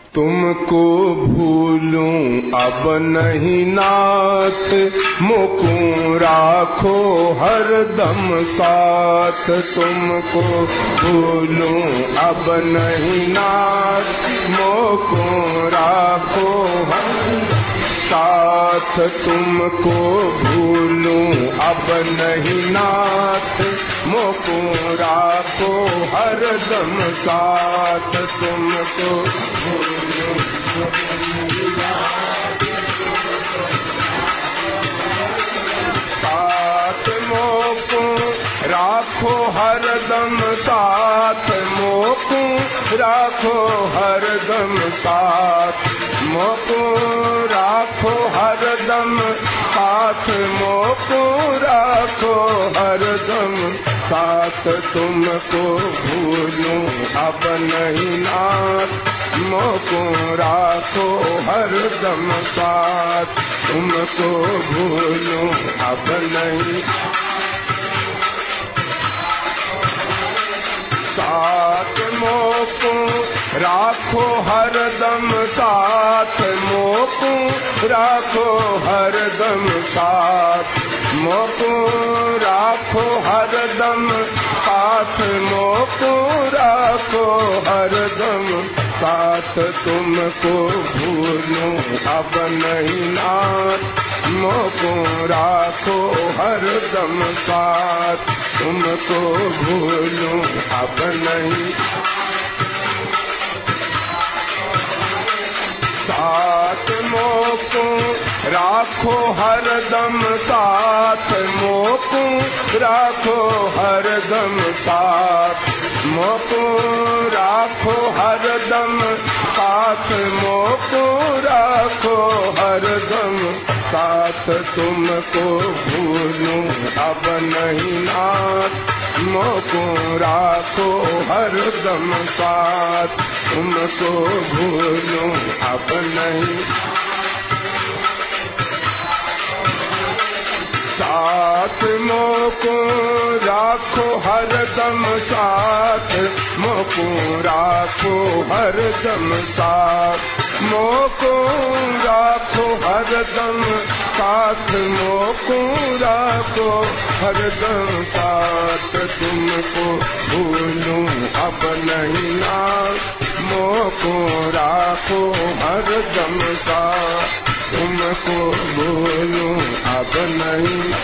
तुमको भूलूं अब नहीं नाथ, मोको राखो हरदम साथ। तुमको भूलूं अब नहीं नाथ, मोको राखो हरदम साथ। तुमको भूलूं अब नहीं नाथ, मोको राखो हरदम साथ। तुमको भूलूं साथ, मोको राखो हरदम साथ। मोको राखो हरदम साथ, मोको राखो हरदम साथ। मोको राखो हरदम साथ। तुमको भूलूं अब नहीं नाथ, मोको राखो हरदम साथ। तुमको भूलूं अब नहीं साथ, मोको राखो हरदम साथ। मोको राखो हरदम साथ, मोको राखो हरदम साथ। मोको राखो हरदम साथ। तुमको भूलूं अब नहीं नाथ, मोको राखो हरदम साथ। तुमको भूलूं अब नहीं साथ, मोको राखो हरदम साथ। मोको राखो हरदम साथ, मोको राखो हरदम साथ। मोको राखो हरदम साथ। तुमको भूलूं अब नहीं नाथ, मोको राखो हरदम साथ। तुमको भूलूं अब नहीं साथ, मोको राखो हरदम साथ। मोको राखो हरदम साथ, मोको राखो हरदम साथ। मोको राखो हरदम साथ। तुमको भूलूं अब नहीं नाथ, मोको राखो हरदम साथ। तुमको भूलूं अब नहीं